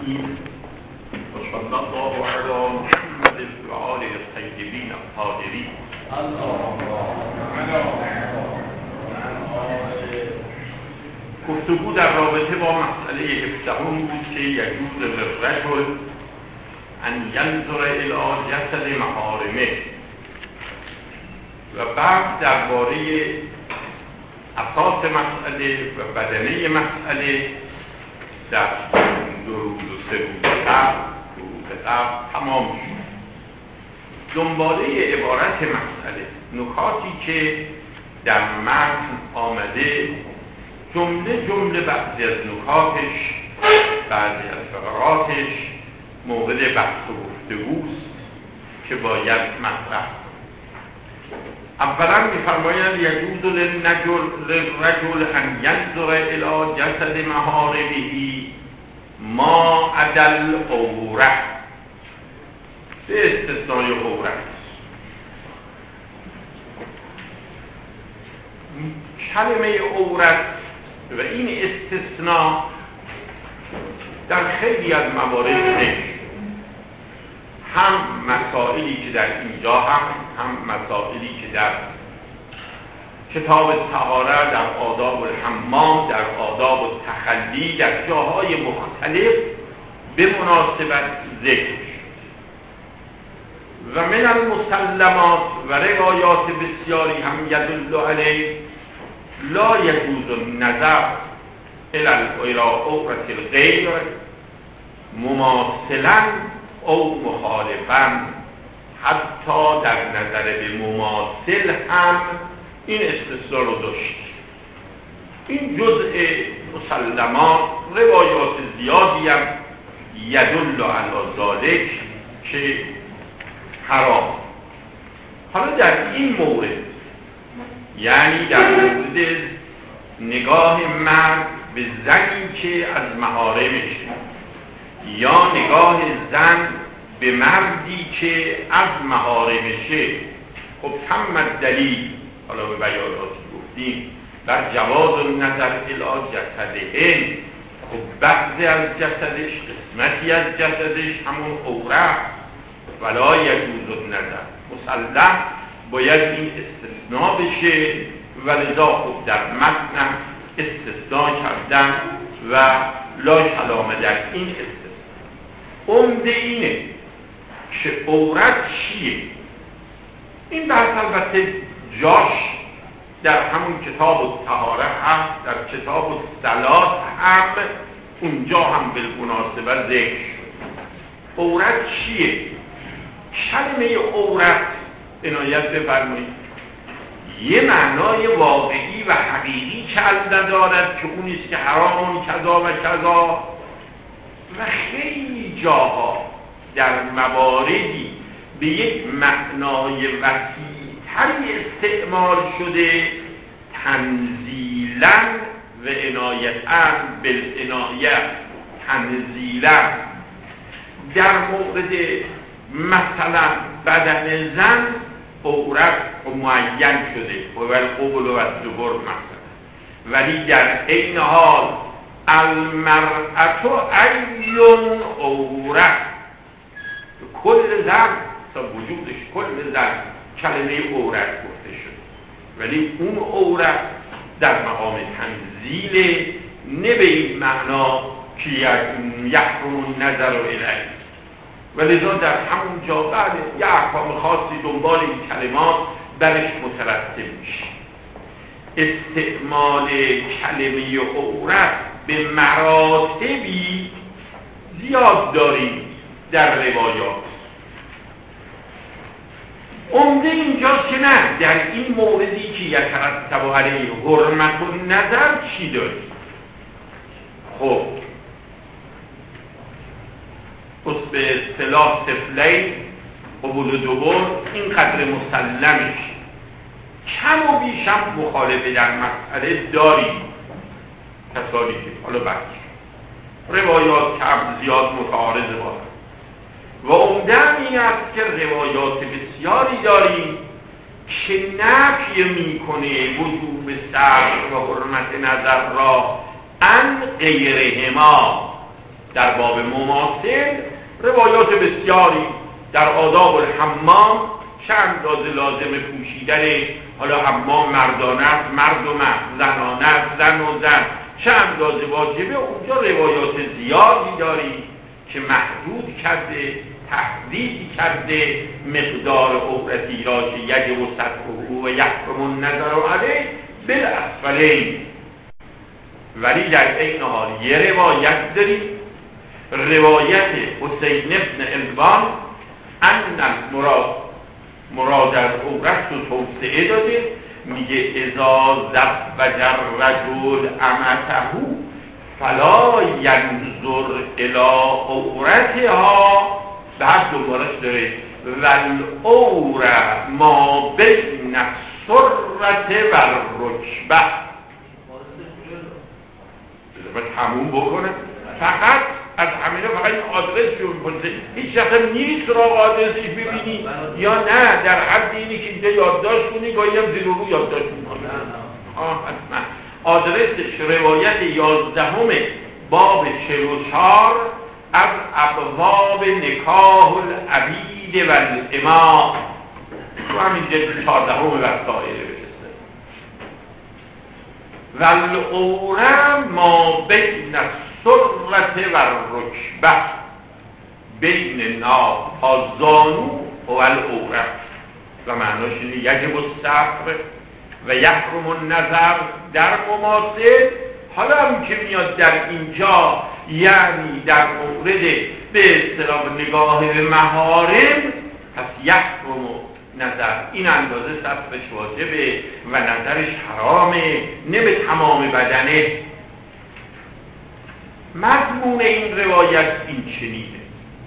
الرحيم وصلى الله على محمد وآله الطيبين الطاهرين. گفتگو در رابطه با مسئله 17 بود که یجوز للرجل ان ینظر الی جسد محارمه و بعد درباره اساس مسئله و بدنه مسئله در 2 روز و 3 روز قبل تمام شد. دنباله عبارت مسئله نکاتی که در متن آمده، جمله بعضی از نکاتش، بعضی از فقراتش مورد بحث و گفتگوست که باید مطرح. اولا می‌فرمایند یجوز للرجل ان ینظر الی جسد محارمه ما عدا العورة، به استثنای عورت. کلمه عورت و این استثناء در خیلی از موارد ذکر، هم مسائلی که در اینجا هم مسائلی که در کتاب طهارت، در آداب الحمام، در آداب التخلی، در جاهای مختلف به مناسبت ذکر و من المسلمات و روایات بسیاری هم یدل علیه لا یجوز النظر الی عورة الغیر مماثلا او مخالفا. حتی در نظر به مماثل هم این استثناء رو داشت. این جزء مسلمات، روایات زیادی هم یدل علی ذلک که حرام. حالا در این مورد، یعنی در مورد نگاه مرد به زنی که از محارمش یا نگاه زن به مردی که از محارمشه، خب تم دلیل، حالا به بیاناتی گفتیم، در جواز النظر الی جسدهن، خب بعضی از جسدش، قسمتی از جسدش همون عورت، ولا یجوز النظر، مسلم باید این استثناء بشه و لذا خب در متن استثناء کردن و لا کلام در این استثناء. عمده اینه که عورت چیه. این بحث البته جاش در همون کتاب الطهارت هست، در کتاب الصلاة هم، اونجا هم بالمناسبه ذکر شد. عورت چیه؟ کلمه عورت عنایت بفرمایید یه معنای واقعی و حقیقی کل ندارد که اونیست که حرام کذا و کذا، و خیلی جاها در مواردی به یک معنای وسیع‌تری استعمال شده، تنزیلا و عنایتاً بالعنایه. تنزیلا در مورد مثلا بدن زن عورت معین شده و القبل و الدبر مثلا، ولی در این حال المرأة عین عورت، کل زن تا وجودش، کل زن کلمه عورت گفته شد، ولی اون عورت در مقام تنزیل، نه به این معنا که یحرم النظر الیه. ولذا در همون جا بعد یه احکام خاصی دنبال این کلمات درش مترتب میشه. استعمال کلمه عورت به مراتبی زیاد داریم در روایات. عمده اینجاست که نه، در این موردی که یترتب علیه حرمت النظر چی داریم؟ خب پس به اصطلاح طفلین قبول دوبار این قدر مسلمش، کم و بیشم مخالفه در مسئله داریم. کسانی که حالا بچه روایات کم زیاد متعارض باشد و عمده این است که روایات بسیاری داریم که نفی میکنه وجوب صبر و حرمت نظر را عن غیرهما، در باب مماثل روایات بسیاری در آداب الحمام چه اندازه لازم پوشیدن، حالا حمام مردانه است مرد و مرد، زنانه است زن و زن، چه اندازه واجبه، اونجا روایات زیادی داریم که محدود کرده، تحدید کرده مقدار عورتی را که یجب ستره و یحرم النظر علیه بالاسفلین. ولی در این حال یه روایت داریم، روایت حسین بن البان ان مراد از عورت رو توسعه داده، میگه اذا زوج الرجل امته فلا ینظر الی عورتها، بعد دوبارش داره والعوره ما بین السرة والرکبه. باید تموم بکنه، فقط از همینه فقط این آدرس رو میپرسه، هیچ شخص نیست سراغ آدرسش ببینی یا نه، در حد اینی که اینجا یادداشت کنی، گاهی هم زیر رو یادداشت میکنی. حتما آدرسش روایت 11 باب 44 از ابواب نکاح العبید و الاماء، تو همین جلد 14 وسائل بسته. والعوره ما بین السرة والرکبه، بین ناف تا زانو و العوره، و معناش اینه یجب الستر و یحرم النظر در مماثل. حالا هم که میاد در اینجا یعنی در مورد به اصطلاح نگاه محارم، پس یحرم نظر این اندازه سترش واجبه و نظرش حرامه، نه به تمام بدنه. مضمون این روایت این چنینه.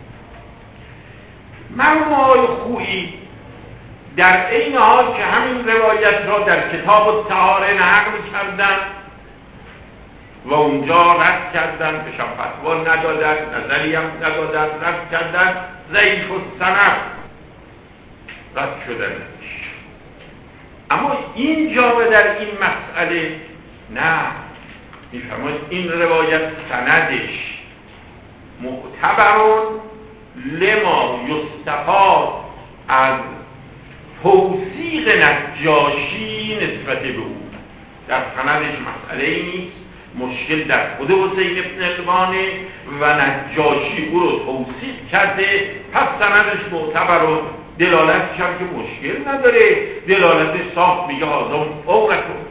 مرحوم آقای خویی در این حال که همین روایت را در کتاب الطهاره نقل کردن و اونجا رد کردن، بهشم فتوا ندادن، نظری هم ندادن، رد کردن، ضعیف السند رد شدن. اما اینجا و در این مسئله نه، میفرماید این روایت سندش معتبرون لما یستفاد از توثیق نجاشی نسبت به او. در سندش مسئله ای نیست، مشکل در خود حسین بن البانه و نجاشی او رو توثیق کرده، پس سندش معتبرون دلالت کرد که مشکل نداره، دلالت صاف میگه هازم عورتون.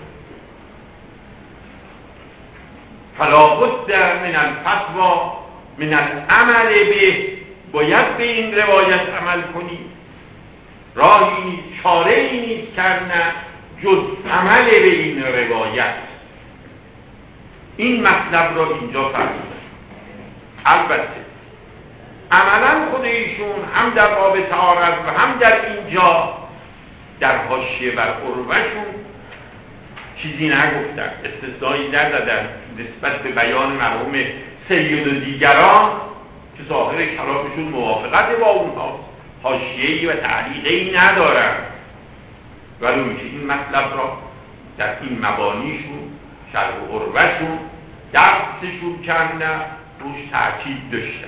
فلا بد من الفتوا من العمل به، باید به این روایت عمل کنی، راهی نیست، چاره ای نیست کرنه جز عمل به این روایت. این مطلب را اینجا فرمودن. البته عملا خود ایشون هم در باب طهارت و هم در اینجا در حاشیه بر عروه‌شون چیزی نگفتن، استثنایی ندادن نسبت به بیان مرحوم سید و دیگران که ظاهر کلامشون موافقت با اونهاست، حاشیه‌ای و تعلیقی ندارن، ولی میشه این مطلب را در این مبانیشون شرح عروه‌شون درسشون کردن، روش تأکید داشتن.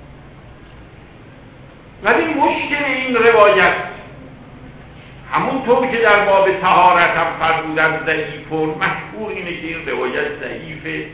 ولی مشکل این روایت همونطور که در باب طهارت هم فرمودن ضعیفون، مشهور اینه که این روایت ضعیفه.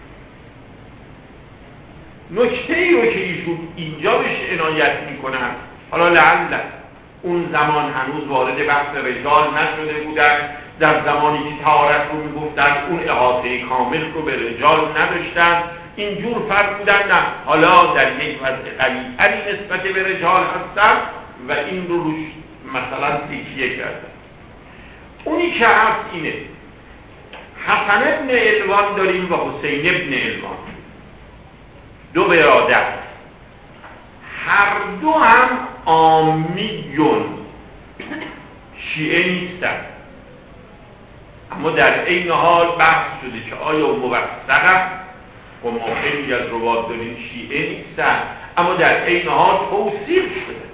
نکته‌ای رو که ایشون اینجا بهش عنایت میکنن، حالا لعل اون زمان هنوز وارد بحث رجال نشده بودن، در زمانی که طهارت رو میگفتن اون احاطه کامل رو به رجال نداشتن، اینجور فرمودن نه، حالا در یک وضع قلیل‌تری نسبت به رجال هستن و این رو روش مثلا تکیه کردن. اونی که هست اینه، حسن ابن الوان داریم و حسین ابن الوان، دو برادر، هر دو هم عامیون شیعه نیستن، اما در این حال بحث شده که آیا موثقه و ما خیلی از رواد داریم شیعه نیستن، اما در این حال توصیف شده.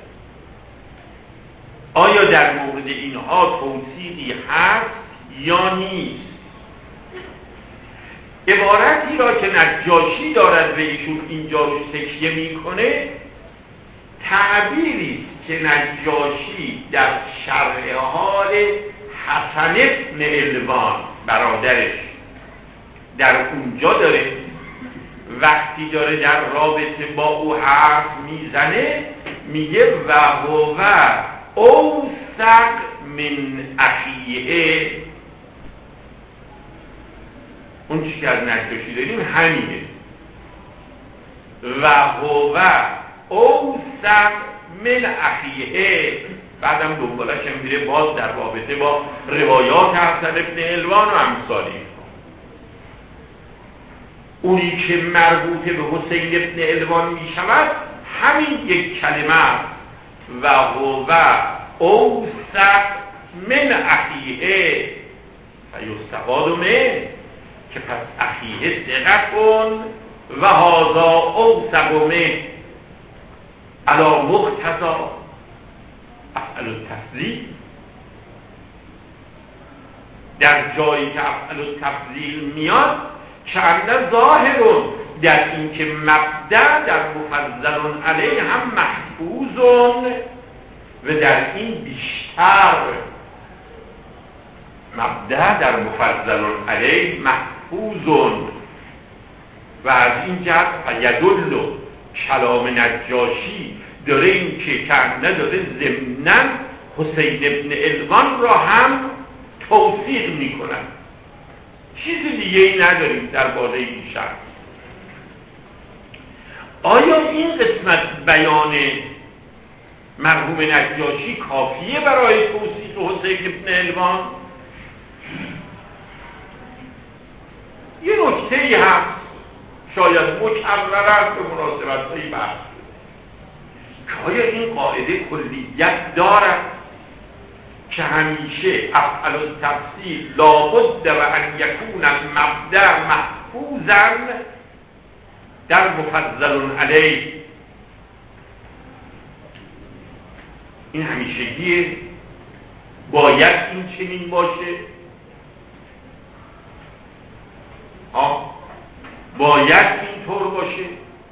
آیا در مورد اینها توصیفی هست یا نیست؟ عبارتی را که نجاشی دارد به ایشون اینجا رو تکیه میکنه تعبیری که نجاشی در شرح حال حسن ابن الوان برادرش در اونجا داره، وقتی داره در رابطه با او حرف میزنه میگه و هو اوثق من اخیه. اون چی که از نجاشی داریم همینه، و هو اوثق من اخیه. بعدم دنبالش میره باز در رابطه با روایات حسن ابن الوان و امثالی. اونی که مربوط به حسین ابن الوان می شود همین یک کلمه و هو اوثق من اخیه فیستفاد منه، که پس اخیه ثقه کن و هذا اوثق منه علی مقتضا افعل التفضیل. در جایی که افعل التفضیل میاد چند ظاهرون در این که مبدأ در مفضل علیه هم محفوظون و در این بیشتر مبدأ در مفضل علیه محفوظون. و از این جهت یدل کلام نجاشی داره این که کنه داره ضمناً حسین ابن الوان را هم توثیق میکنن. چیز دیگه ای نداریم درباره این شخص. آیا این قسمت بیان مرحوم نجاشی کافیه برای توصیف حسین ابن الوان؟ یه نکته‌ای هست شاید مکرر است به مناسبت‌های بحث که آیا این قاعده کلیت دارد که همیشه افعل التفصیل لابد و ان یکون المبدأ محفوظا در مفضل علیه؟ این همیشگیه؟ باید این چنین باشه؟ باید اینطور باشه؟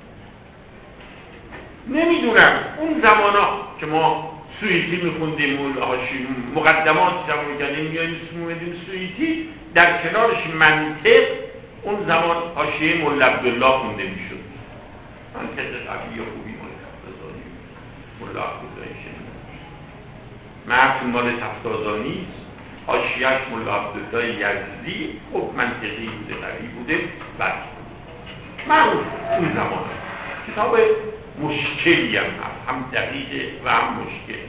نمیدونم. اون زمانا که ما سویتی میخوندیم مقدمات زمان کردیم میاییم سویتی، در کنارش منطق اون زمان حاشیه مولا عبدالله خونده میشد. منطق قوی و خوبی مولا عبدالله شنید. متن مال تفتازانی است، حاشیه‌اش مولا عبدالله یزدی. خب منطقی بوده، قوی بوده. بعد معروف اون زمان کتاب مشکلی هم دقیقه و هم مشکل.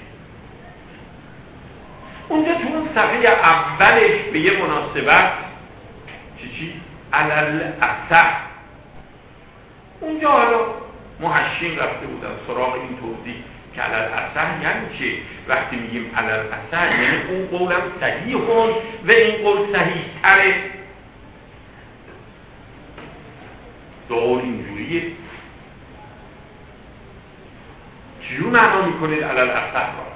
اونجا تو اون صفحه اولش به یه مناسبت چی؟ علل اصح. اونجا حالا محشین رفته بودن سراغ این توضیح که علل اصح یعنی چه؟ وقتی میگیم علل اصح یعنی اون قولم صحیح هون و این قول صحیح تره. دو قول اینجوریه. چیو معنا میکنید علل اصح را؟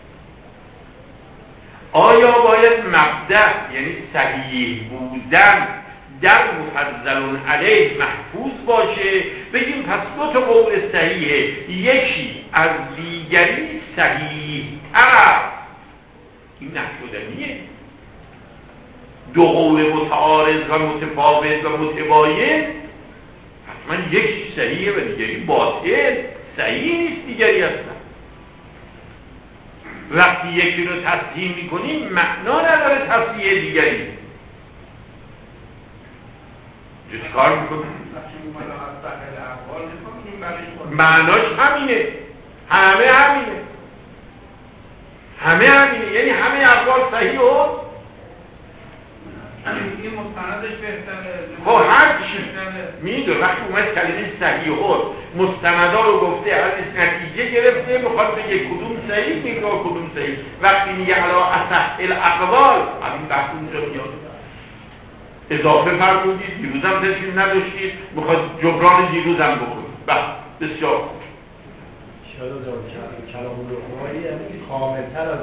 آیا باید مبدأ یعنی صحیح بودن در مفضل علیه محفوظ باشه؟ بگیم پس دو تا قول صحیحه، یکی از دیگری صحیح تر. این نشدنیه. دو قول متعارض و متفاوت و متباین حتما یکی صحیحه و دیگری باطل. صحیح نیست دیگری هستن. وقتی یکی رو تصحیح میکنیم معنا نداره تصحیح دیگری. چه کار میکنیم؟ معناش همینه. همه همینه. یعنی همه اقوال صحیح و این مستندش بهتره. خب هر چی میدونه وقتی اومد کلمه صحیح و مستندا رو گفته ازش نتیجه گرفته، میخواد بگه کدوم صحیح میگه کدوم صحیح. وقتی میگه علی اصح الاقوال همین بحث اونجا میاد. اضافه فرمودید، دیروزم تشکیل نداشتید، میخواد جبران دیروزم بکنید. بله بسیار کلام روحانی کاملتر از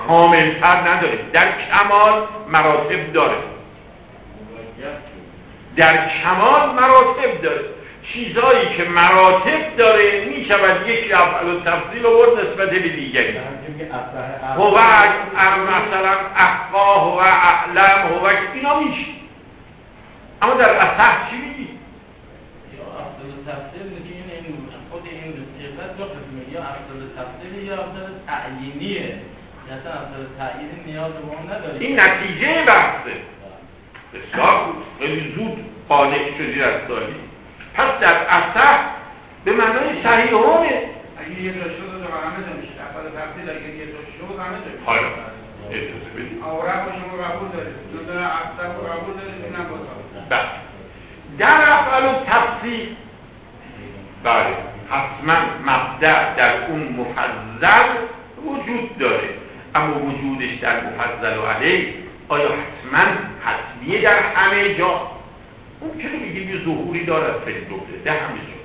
کاملتر نداره، در کمال مراتب داره. در کمال مراتب داره. چیزایی که مراتب داره می شود یک افعال و تفضیل آورد نسبت به دیگری. هو مثلا افقاه و اعلم هو اینا میشه. اما در اصح چی میگی؟ افضل تفضیل میگه این خود این صفت دو قسمه، یا افضل تفضیل یا افضل تعیینیه. مثلا افضل تعیین نیاز به اون نداره. این نتیجه بحثه. بسیار بود، خیلی زود قانع شدی از سالی. پس در اصح به معنای صحیحانه. اگه یه جا شد و همه نمیشه. افضل تفضیل اگه یه جا شد همه نمیشه. حالا اجازه بدید. آورق رو شما قبول دارید. دو افضل رو قبول دارید اینم بازم. در افعال التفضیل بله حتما مبدأ در اون مفضل وجود داره، اما وجودش در مفضل و علیه آیا حتما حتمیه در همه جا؟ ممکنه بگیم یه ظهوری دارد فیل دوبله در همه جا.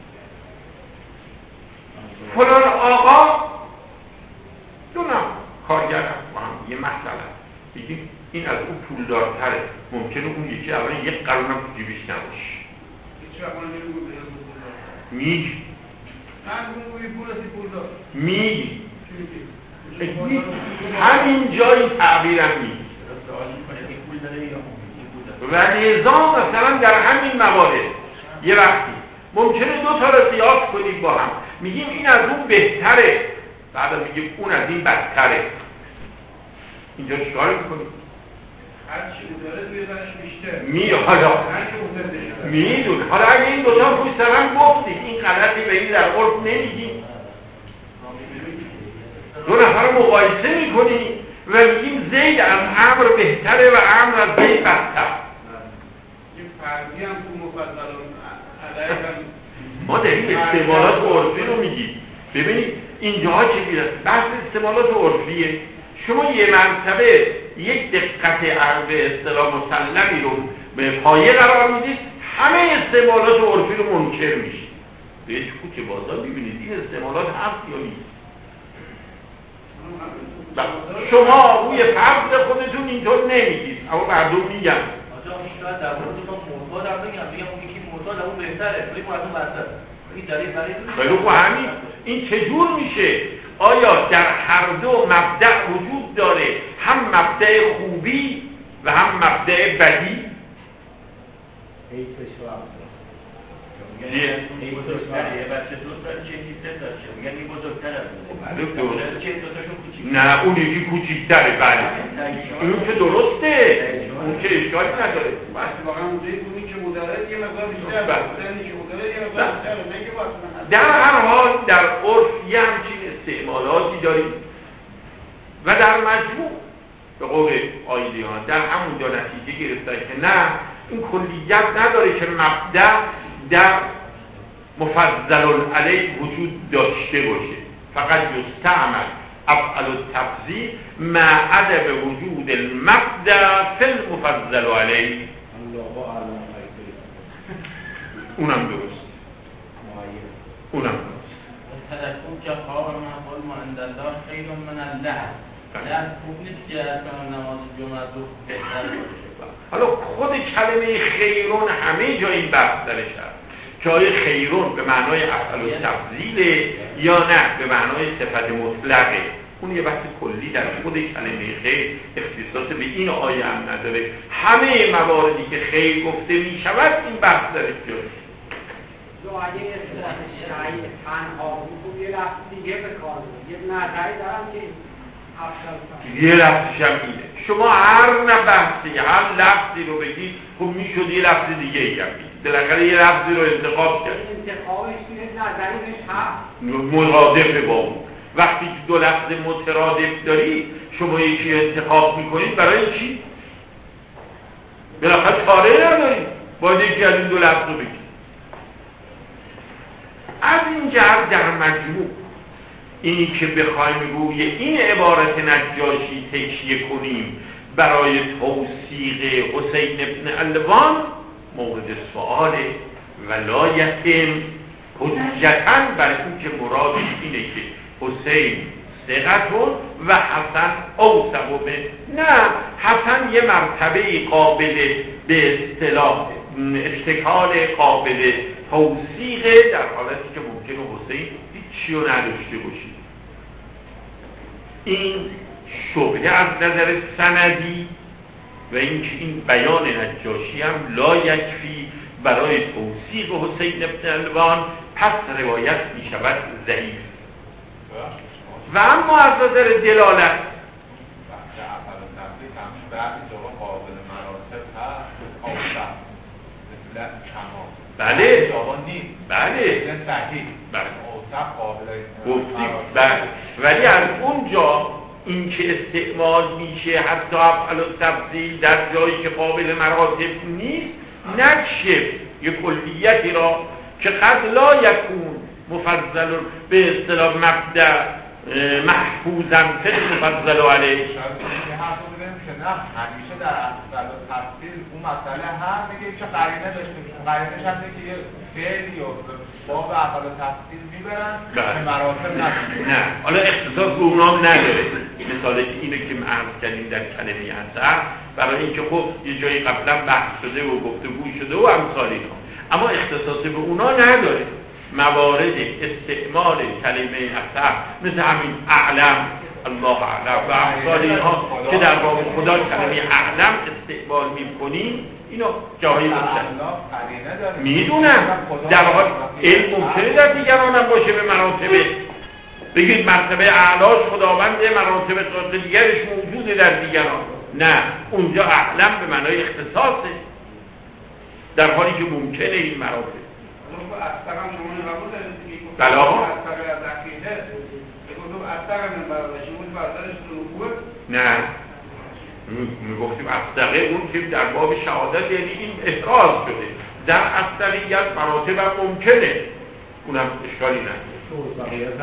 فلان آقا دونم کارگرم با هم یه مسئله بگیم این از اون پولدارتره، ممکنه اون یکی اولا یک قرونم تو جیبش نباشه. میگی میگی همین جایی تعبیرم میگی و نظام مثلا در همین موارد یه وقتی ممکنه دو تا رو قیاس کنید با هم، میگیم این از اون بهتره، بعد میگیم اون از این بدتره. اینجا چیکار میکنید؟ هرچی داره توی درش حالا بیشتر میدونه. حالا اگه این دوتا پوش سرم گفتید این غلطی به این در عرف نمیگیم، دو نفر رو مقایسه میکنیم و میگیم زید از عمر بهتره و عمر از زید بدتر. یه فرضی هم تو مفضل ما داریم استعمالات عرفی رو میگیم. ببینید اینجاها چه بیرد بحث استعمالات عرفیه. شما یه مرتبه یک دقت به اصطلاح مسلمی رو به پایه قرار میدید، همه استعمالات عرفی رو منکر میشید. به کوچه بازار ببینید این استعمالات هست یا نیست. شما روی فرض خودتون اینطور نمیگید اما مردم میگن. آجا شاید در مورد ما معتاد هم بگم اون یکی معتاد اون بهتره، ولی ما از اون بدتر. این دلیل برای خیلی همین این چجور میشه؟ آیا در هر دو مبدأ وجود داره، هم مبدأ خوبی و هم مبدأ بدی؟ نه اون یکی کوچیک‌تره. بله اون که درسته، اون که اشکالی نداره. واقعا اونی که مدرد یه مقدار بیشتر بحثنی که مدرد یه مقدار بیشتر نه که در هر حال در عرف یه همچین استعمالاتی داریم و در مجموع به قول آیلیان در همونجا نتیجه گرفتن که نه این کلیت نداره که مبدأ در مفضل علیه وجود داشته باشه، فقط یستعمل افعل التفضیل مع عدم وجود المبدأ فی المفضل علیه. اونم درست. تلفون که خواب من قول ما اندالله خیر من اللحظ لحظ خوب نیست که اصلا نماز جمعه رو بهتر باشه. حالا خود کلمه خیرون همه جا این بحث درش هست که آیا خیرون به معنای افعل التفضیله یا نه به معنای صفت مطلقه. اون یه بحث کلی در خود کلمه خیر اختصاص به این آیه هم نداره. همه مواردی که خیر گفته می شود این بحث درش جاست. اگه اصلاح شرعی تنها بود یه لفظ دیگه به کار بود، یه نظری دارم که یه لفظش هم اینه. شما هر بحثی هر لفظی رو بگید خب میشد یه لفظ دیگه ای هم بگید، بالاخره یه لفظی رو انتخاب کرد، انتخابش توی نظری بهش هست مرادفه با اون. وقتی دو لفظ مترادف داری شما یکی انتخاب میکنید برای چی؟ بالاخره چاره نداری، باید یکی از این دو لفظ رو بگید. از این جهت در مجموع اینی که بخوایم روی این عبارت نجاشی تکیه کنیم برای توثیق حسین ابن علوان مورد سؤاله و لا یتم حجتاً بر این که مرادش اینه که حسین ثقتون و حسن اوثق به نه، حسن یه مرتبه قابل به اصطلاح اشتکال قابل توثیقه، در حالتی که ممکنه حسین هیچی رو نداشته باشید. این شبهه از نظر سندی و اینکه این بیان نجاشی هم لا یکفی برای توثیق حسین ابن الوان، پس روایت می شود ضعیف. و اما از نظر دلالت بله بله گفتیم بله، ولی از اونجا این که استعمال میشه حتی افعال التفضیل در جایی که قابل مراتب نیست، نکشف یک کلیتی را که قد لا یکون مفضل به اصطلاح مبدأ محفوظا فقه مفضل علیه. همیشه در افعال التفضیل اون مسئله هم میگه که قرینه داشته باشه، قرینه‌ش هم که یه فعلی و باب افعال التفضیل میبرن به مراتب نداره. نه حالا اختصاص به اونام نداره. مثال اینه که عرض کردیم در کلمه اثر، برای اینکه خب یه جایی قبلا بحث شده و گفتگو شده و امثال اینا، اما اختصاص به اونا نداره. موارد استعمال کلمه اثر مثل همین اعلم، الله اعلم و امثال اینها که در باب خدا کلمه اعلم استعمال می‌کنیم، اینا جایی میدونم در حال علم ممکنه در دیگران هم باشه به مراتبه، بگید مرتبه اعلاش خداونده، مراتب دیگرش موجوده در دیگران، نه اونجا اعلم به معنای اختصاصه، در حالی که ممکنه این مراتب بله آقا نه میگفتیم اصدقه اون که در باب شهادت، یعنی این احراز شده در اصدقیت مراتب هم ممکنه، اونم اشکالی نداره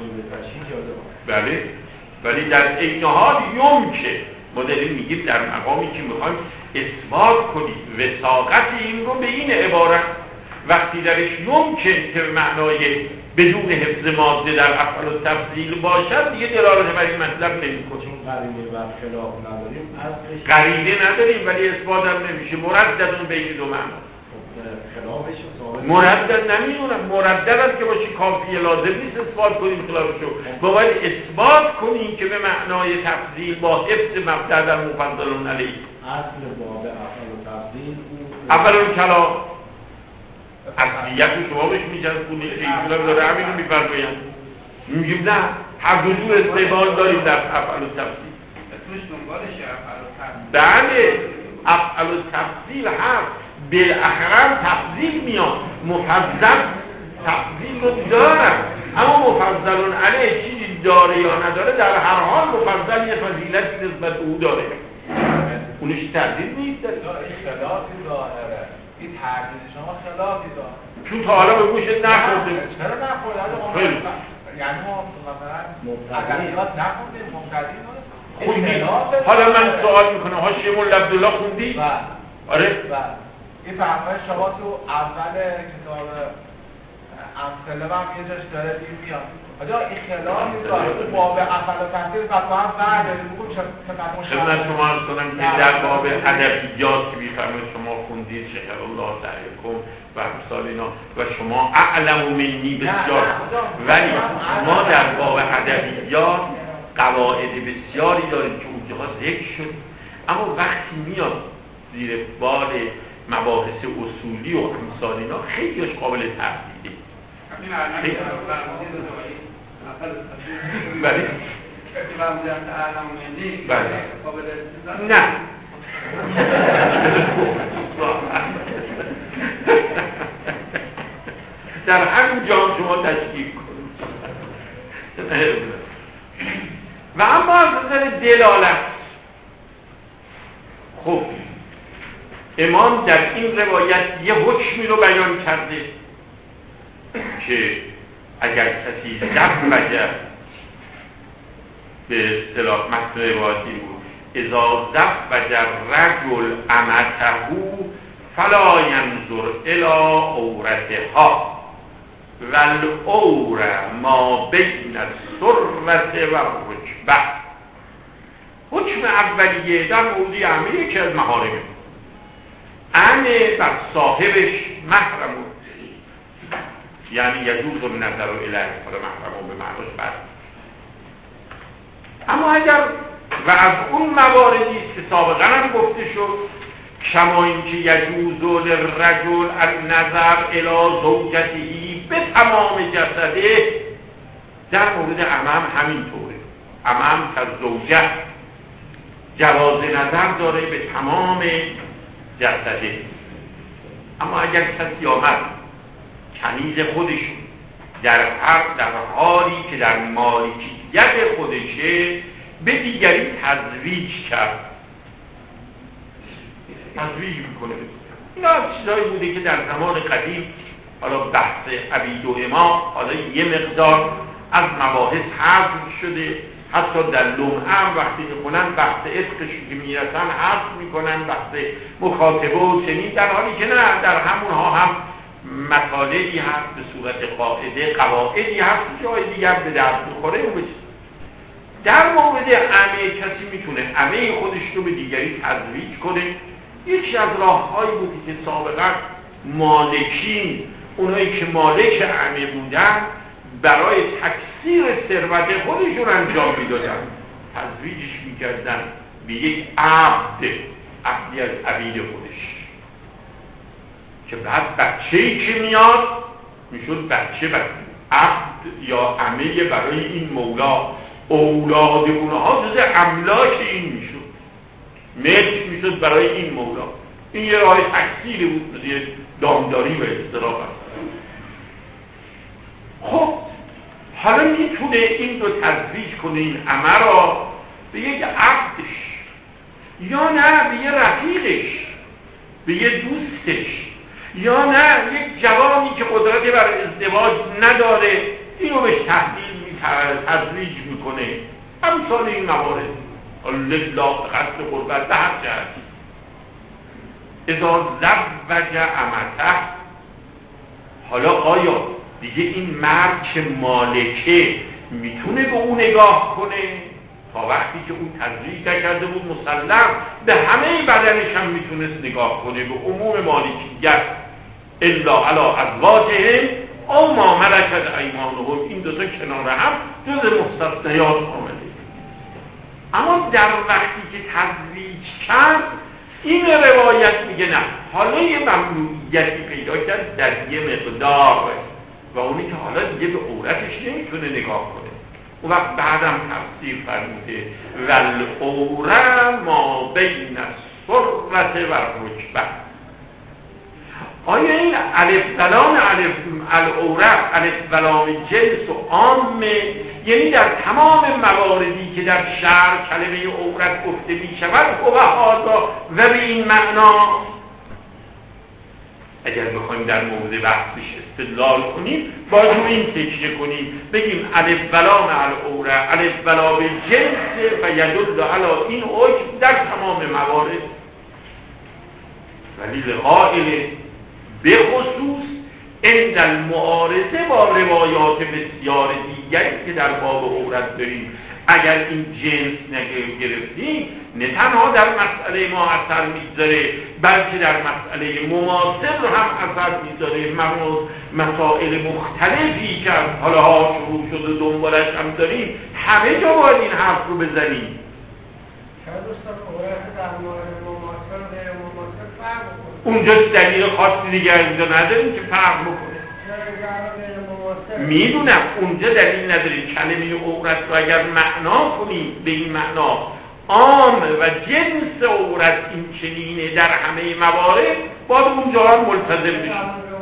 بله، ولی در این حال یمکن ما داریم میگیم در مقامی که میخوایم اثبات کنیم وثاقت این رو به این عبارت، وقتی درش یمکن که معنای بدون حفظ ماده در افعال التفضیل باشد، دیگه دلالت بر این مطلب نمی‌کنه. قرینه و خلاف نداریم، قرینه نداریم ولی اثبات هم نمیشه، مردد بین دو معنا. خلافش ثابت مردد نمیدونم، مردد است که باشه کافیه، لازم نیست اثبات کنیم خلافشو، باید اثبات کنیم که به معنای تفضیل با حفظ مبدأ در مفضل علیه. اصل باب افعال التفضیل اول کلام اصلیت شما بهش میگن خونید که ایشون داره همین رو میفرماید، میگیم نه هر دو استعمال داریم در افعال التفضیل. بله افعال التفضیل هست، بالاخره تفضیل میاد، مفضل تفضیل رو دارن، اما مفضل علیه چیزی داره یا نداره، در هر حال مفضل یه فضیلتی نسبت به او داره، اونش تردید نیست داره. اختلافی ظاهره، این تردید شما خلافی داره چون تا حالا به گوشت نخورده. چرا نخورده؟ یعنی ما مثلا ادبیات نخوندیم، مبتدی خوندی؟ حالا من سوال میکنم حاشیه مولا عبدالله خوندی؟ آره؟ این فرمای شما تو اول کتاب امثله هم یه جاش داره دیر میاد. آجا این خلافی داره تو باب افعال التفضیل قطعا بعد بگو چقدر مشابه. خدمت شما عرض کنم که در باب ادبیات که میفرمایید شما خوندید شکر الله سعیکم و امثال اینا و شما اعلم منی بسیار، ولی ما در باب ادبیات قواعد بسیاری داریم که اونجاها ذکر شد، اما وقتی میاد زیر بال مباحث اصولی و امثال اینا خیلیش قابل تفصیله. بله نه در همین جا شما تشکیل کنید. و اما از نظر دلالت، خب امام در این روایت یه حکمی رو بیان کرده که اگر کسی زب وجه به اصطلاح متن روایتی بود اذا زب وجه رجل امته فلا ینظر الی عورتها والعور ما بین السرة و الرکبه. حکم اولیه در مورد همه یکی از محارمه، بر صاحبش محرم، یعنی یجوز النظر الیه، حالا محرم به معناش بر. اما اگر و از اون مواردی که سابقا هم گفته شد، کما اینکه یجوز للرجل النظر الی زوجته به تمام جسده، در مورد عمم همینطوره. عمم که زوجه جواز نظر داره به تمام جسده. اما اگر کسی آمد کنیز خودشون در حالی که در مالکیت خودشه به دیگری تزویج کرد، تزویج میکنه. اینا چیزایی بوده که در زمان قدیم، حالا بحث عبید و اما، حالا یه مقدار از مباحث حذف شده. حتی در لمعه وقتی میکنن بحث عشقش که میرسن حذف میکنن، بحث مخاطبه و چنین، در حالی که نه، در همونها هم مطالعی هست به صورت قاعده، قواعدی هست جای دیگر به درد میخوره. در مورد عمه کسی میتونه عمه خودش رو به دیگری تزویج کنه. یکی از راههایی بودی که سابقا مالکین، اونایی که مالک عمه بودن، برای تکثیر ثروت خودشون انجام میدادن، تزویجش میکردن به یک عبدی از عبید خودش، که بعد بچه‌ای که میاد میشد بچه عبد یا عمه برای این مولا. اولاد اونها جز املاک این میشد، ملک میشد برای این مولا. این یه راه تکثیری بود، یه دامداری و اصطلاح هست. خب حالا میتونه این رو تزویج کنه، این عمه را به یک عبدش، یا نه به یه رفیقش، به یه دوستش، یا نه یک جوانی که قدرت بر ازدواج نداره، اینو بهش تزویج میکنه. امثال این موارد لله قصد قربت به هر جهت. اذا زوج امته، حالا آیا دیگه این مرد که مالکه میتونه به اون نگاه کنه؟ تا وقتی که اون تزویج نکرده بود مسلم به همه بدنش هم میتونست نگاه کنه، به عموم مالکیت. الا علی ازواجهم او ما ملکت ایمانهم، این دوتا کنار هم جز مستثنیات آمده. اما در وقتی که تزویج کرد، این روایت میگه نه، حالا یه ممنوعیتی پیدا کرد در یه مقدار، و اونی که حالا دیگه به عورتش نمیتونه نگاه کنه. اون وقت بعدم تفسیر فرموده والعوره ما بین السرة و الرکبه. آیا این الف بلام العوره الف بلام جنس و عامه، یعنی در تمام مواردی که در شرع کلمه عورت گفته می شود و هذا و به این معنا؟ اگر بخوایم در مورد بحثش استدلال کنیم باید رو این تکیه کنیم، بگیم الف بلام العوره الف بلام جنس و یدل علی این حکم در تمام موارد، ولی لقائل به خصوص عند المعارضه با روایات بسیار دیگری که در باب عورت داریم، اگر این جنس نگرفتیم نه تنها در مسئله ما اثر میذاره، بلکه در مسئله مماثل هم اثر میذاره. مسائل مختلفی که از حالا شروع شد و دنبالش هم داریم، همه جا باید این حرف رو بزنیم. شاید دوستان عورت در مورد مماثل و غیر مماثل فرق بکنه. اونجا دلیل خاصی دیگه اینجا نداریم که فرق بکنه. میدونم اونجا دلیل نداریم. کلمه عورت رو اگر معنا کنیم به این معنا عام و جنس عورت این چنینه در همه موارد، باید اونجا هم ملتزم بشیم.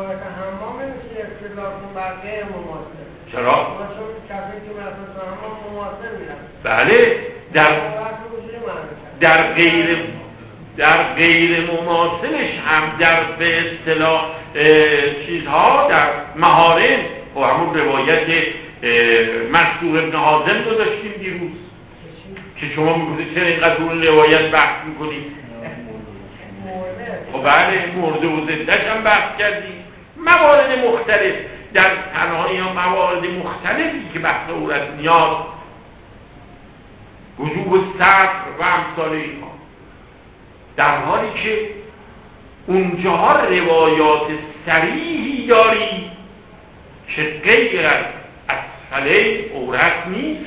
چرا؟ بله در غیر مماثلش هم در به اصطلاح چیزها در محارم و همون روایت منصور ابن حازم رو داشتیم دیروز که شما میگوزید چرا اینقدر اون روایت بحث میکنید؟ خب بله، مرده و زندهش هم بحث کردیم. موارد مختلف در تنهایی ها، موارد مختلفی که بحث عورت میاد، وجوب سطر و امثال اینها، در حالی که اونجاها روایات صریحی داری که غیر از اسفله عورت نیست.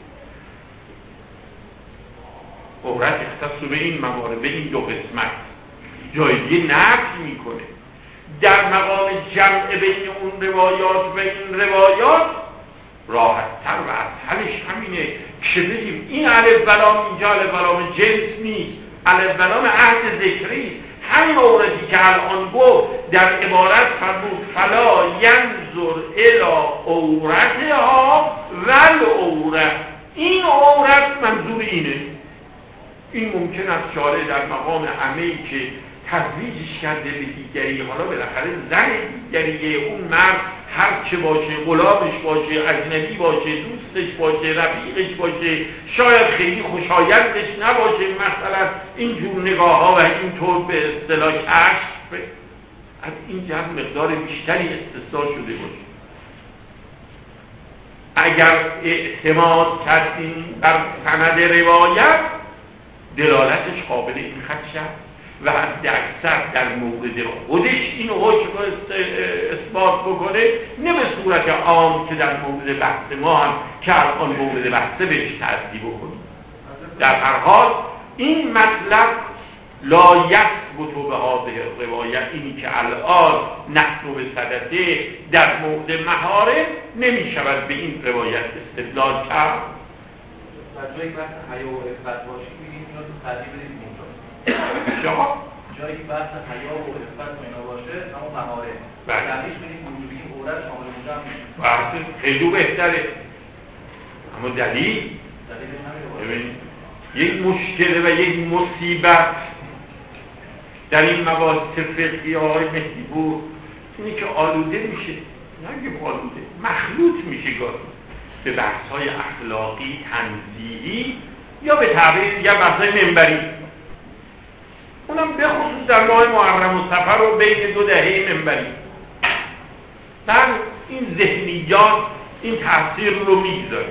عورت اختص به این موارد، به این دو قسمت، جای دیگه نفی میکنه. در مقام جمع بین اون روایات و این روایات راحت‌تر و اسهلش همینه که بگیم این الف بلام اینجا الف بلام جنس نیست، الف بلام عهد ذکری. همین عورتی که الان گفت در عبارت فرمود فلا ینظر الی عورتها والعورت، این عورت منظور اینه. این ممکن است شارع در مقام همه‌ای که تزویجش کرده به دیگری، حالا بالاخره زن دیگریه، اون مرد هر چه باشه، غلامش باشه، اجنبی باشه، دوستش باشه، رفیقش باشه، شاید خیلی خوشایندش نباشه، مثلا اینجور نگاه ها و اینطور به اصطلاح کشف، از این جهت مقدار بیشتری استثنا شده باشه. اگر اعتماد کردیم بر سند روایت، دلالتش قابل این خدشه و حد اکثر در مورد خودش این حکم اثبات بکنه، نه به صورت عام که در مورد بحث ما هم که الان مورد بحثه بهش تعدی بکنیم. در هر حال این مطلب لا یثبت به هذه روایت، اینی که الان نحن به صدده در مورد مهارم نمی شود به این روایت استدلال کرد. در جایی بحث حیا و عفت باشی میگیم اینا تو خریب برید اونجا جایی بحث حیا و عفت و اینا باشه اما مهاره دلیلش میگیم وجودی عورت شامل اونجا هم میشه. بحث خیلی بهتره، اما دلیلش همین یک مشکل و یک مصیبت در این مباحث فقهی آقای مهدی‌پور اینی که آلوده میشه، نگیم آلوده، مخلوط میشه گاهی به بحث‌های اخلاقی، تنزیهی یا به تعبیر دیگر بحث‌های منبری. اونم به خصوص در ماه محرم و صفر و بین دو دهه منبری. در این ذهنیات این تاثیر رو میگذاره.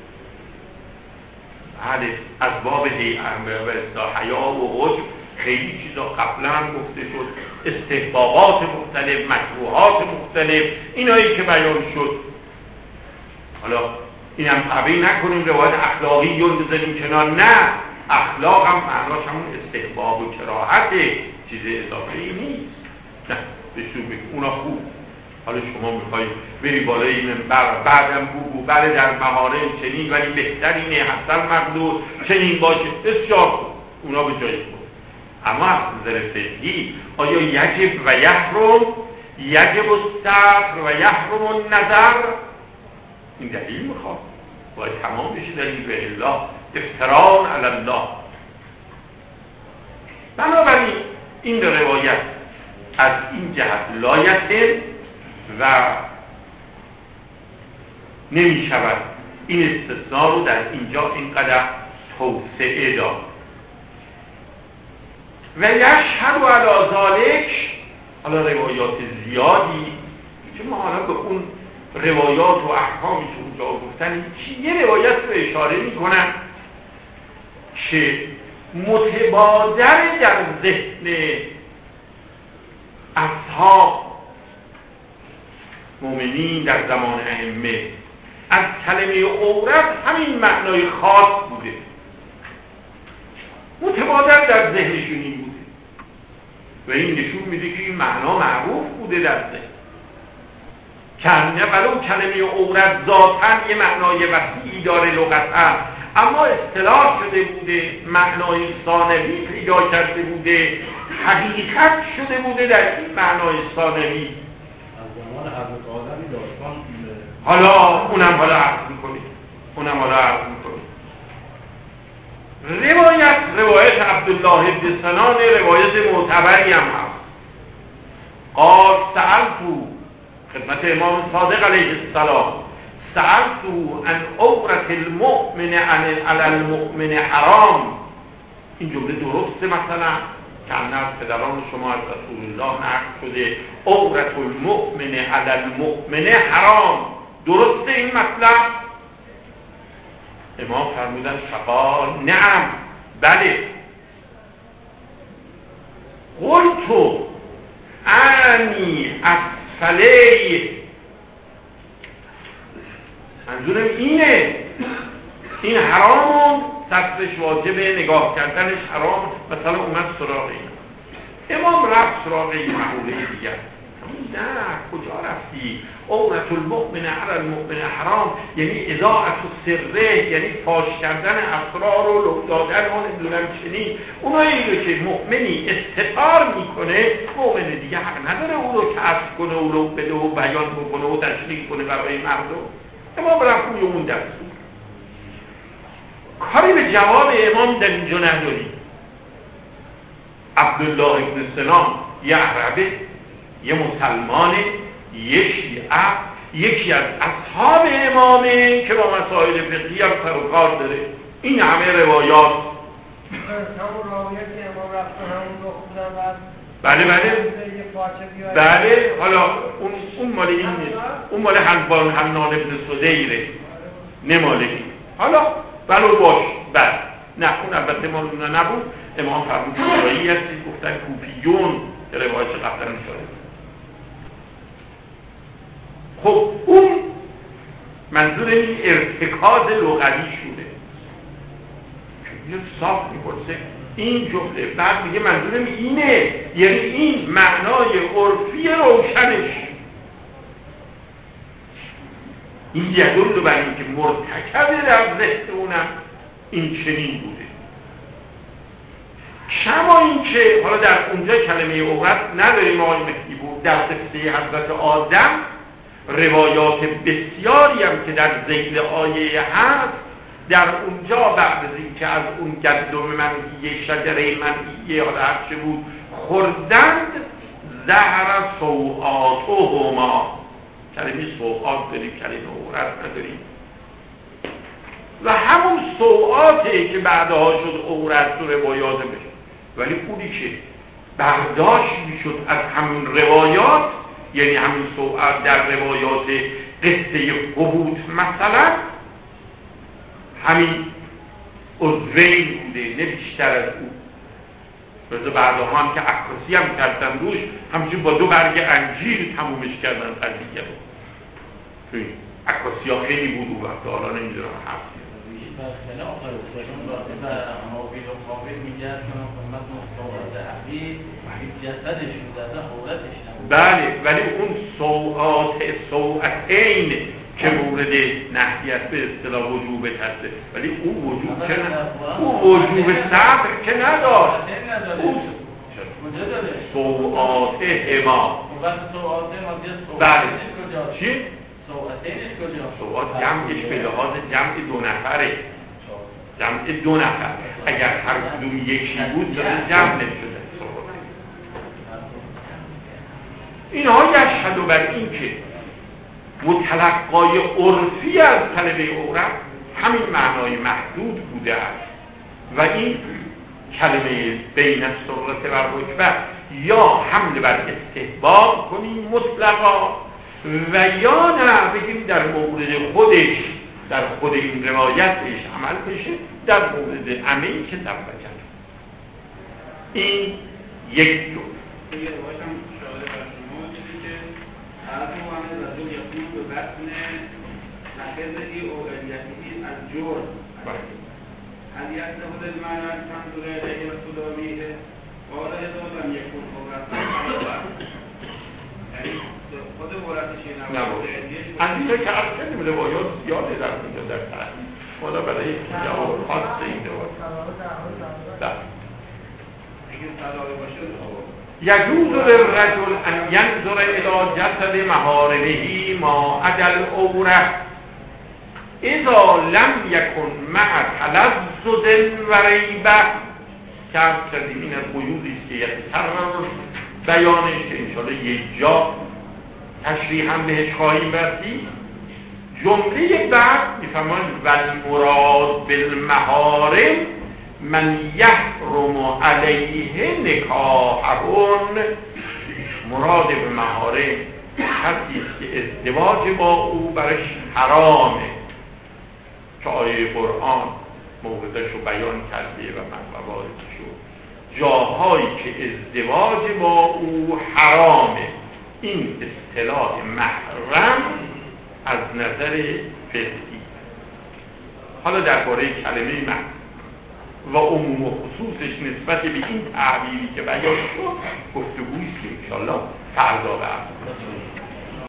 بله، از باب حیا و حجب خیلی چیزا قبلا هم گفته شد، استحبابات مختلف، مکروهات مختلف، اینایی که بیان شد. حالا این هم تعبیر نکنیم روایت اخلاقی رو بذاریم کنار، نه، اخلاق هم معناش همون استحباب و کراهت، چیز اضافه‌ای نیست. نه، بسیار بگیم اونا خوب. حالا شما میخوایی بری بالای منبر بعدم بگو بله در مهارم چنین ولی بهترینه حسن مقدور چنین باشه، بسیار خوب، اونا به جای خوب. اما از نظر فقهی آیا یجب و یحرم، یجب الصبر و یحرم النظر؟ این دلیل میخواد باید تمام بشه دلیل به الله، افتران علی الله. بنابراین این روایت از این جهت لایته و نمی شود این استثناء رو در اینجا اینقدر توسعه داد. و یشهد علی ذالک، حالا روایات زیادی که ما حالا به اون روایات و احکامی که اونجا گفتن یه روایت رو اشاره می کنن که متبادر در ذهن اصحاب مؤمنین در زمان ائمه از کلمه عورت همین معنای خاص بوده، متبادر در ذهنشون این بوده و این نشون میده که این معنا معروف بوده در ذهن. کنه ولو کلمه عورت ذاتاً یه معنای وسیعی داره لغتاً، اما اصطلاح شده بوده، معنای ثانوی پیدا کرده بوده، حقیقت شده بوده در این معنای ثانوی. از زمان حضرت آدم داستان حالا اونم حالا عرض میکنیم. روایت عبدالله بن سنان روایت معتبری هم هست. قال سألتو، خدمت امام صادق علیه السلام، سألتو عن عورت المؤمن علی المؤمن حرام. این جمله درسته؟ مثلا که از پدران شما از رسول الله نقل شده عورت المؤمن علی المؤمن حرام، درسته این مطلب؟ امام فرمودن فقال نعم، بله. قلتو انی اسفلی، منظورم اینه، این حرامون دستش واجبه، نگاه کردنش حرام. مثلا اومد سراغ این امام رفت سراغ این مقوله دیگر، نه کجا رفتی؟ عورت المؤمن علی المؤمن حرام، یعنی اضاعت السره، یعنی فاش کردن اسرار و لو دادن و نمیدونم چنین. اونایی رو که مؤمنی استتار میکنه، مؤمن دیگه حق نداره او رو کشف کنه، او رو بده و بیان بکنه و تشریح کنه برای مردم. امام رفت روی اون دستور. کاری به جواب امام در اینجا نداری. عبدالله ابن سلام یه عربه، یه مسلمانه، یه شیعه، یکی از اصحاب امامه که با مسائل فقهی هم سر و کار داره. این همه روایات همون راویه که امام رفت همون رو خوندن بله حالا اون مال این نیست، اون مال حنان ابن صدیره، نه مال این. حالا ولو باش بله، نه اون البته مال اونا نبود. امام فرمود جایی هستی، گفتن کوفیون که روایت قبلا میشاره. خب اون منظور این ارتکاز لغوی شده، یه صاف میپرسه این جمله، بعد میگه منظورم اینه، یعنی این معنای عرفی روشنش. این یدل بر این که مرتکب در ذهن اونم این چنین بوده. کما این که حالا در اونجا کلمه عورت نداریم آقای مهدی بود، در قصه حضرت آدم روایات بسیاری هم که در ذیل آیه هست، در اونجا بعد از این که از اون گندم منهیه، شجره منهیه حالا هرچه بود خوردند، زهر سوآتهما، کلمه سوآت داریم، کلمه عورت نداریم. و همون سوآته که بعدها شد عورت تو روایات بشه، ولی خودی که برداشت میشد از همون روایات، یعنی همین سوء در روایات قصه حبوط مثلا همین عضوین بوده، نه بیشتر از او. رضا بعدها هم که عکاسی هم کردن روش، همچنین با 2 برگ انجیر تمومش کردن قضیه رو. توی عکاسی ها خیلی بود اون وقت، حالا نمیدونم هست بله، ولی اون سوءتین که مورد نهیت به اصطلاح وجوبت هسته، ولی اون وجوب که اون وجوب صبر که نداشت. سوءاتهما بله چی؟ سوءات جمعش به لحاظ جمع 2 نفره، جمع 2 نفر. اگر هر کدوم یکی بود جمع نشده. اینها یشهد بر این که متلقای عرفی از کلمه عورت همین معنای محدود بوده است و این کلمه بین السرة و الرکبه یا حمل بر استحباب کنیم مطلقا، و یا نه بگیم در مورد خودش، در خود این روایت بهش عمل بشه، در مورد عملی که زوجن. این یک جور حالت معامله رجل یقین به بطن نقضی او الیتی از جرم هل یستهد المعنى تنظر الیه الخداویه قال اذا لم یکن عورتا یعنی خود عورتش نباشه. از اینجا که عرض کردیم روایات زیاده در اینجا در تحریم، حالا برای جواب خاص این روایات اگه صلاحی باشه یجوز للرجل ان ينظر الى جسد محارمه ما عدا العوره اذا لم يكن مع تلذذ و ریبه، که عرض کردیم این از قیودی است که یتکرر بیانش، که انشاءالله یک جا تشریح هم بهش خواهیم رسید. جمله بعد میفرماید والمراد بالمحارم من یحرم علیه نکاحهن، مراد به محارم کسی است که ازدواج با او برش حرامه، که آیه قرآن موردش رو بیان کرده و مواردش رو جاهایی که ازدواج با او حرامه. این اصطلاح محرم از نظر فقهی. حالا درباره کلمه محرم و عموم و خصوصش نسبت به این تعبیری که بیان شد گفتگویی است که انشاءالله فردا به